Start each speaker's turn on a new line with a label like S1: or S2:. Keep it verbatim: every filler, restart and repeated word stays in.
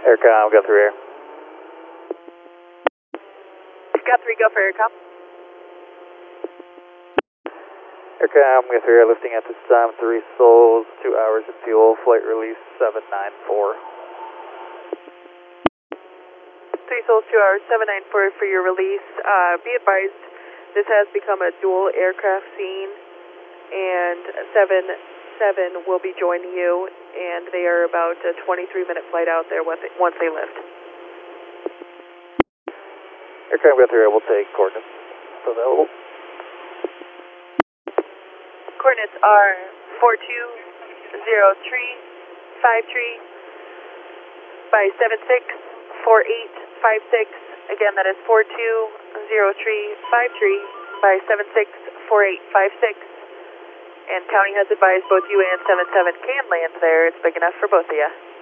S1: Aircom, go through air.
S2: Got three, go for Aircom.
S1: Aircom, go through air, lifting at this time, three souls, two hours of fuel, flight release seven nine four.
S2: Three souls, two hours, seven nine four for your release. Uh, be advised, this has become a dual aircraft scene, and seven seven will be joining you, and they are about a twenty-three minute flight out there once they, once they lift.
S1: Aircom, go through air, we'll take coordinates available.
S2: Coordinates are four two zero three five three by seven six four eight five six. Again, that is four two zero three five three by seven six four eight five six. And County has advised both you and seven seven can land there. It's big enough for both of you.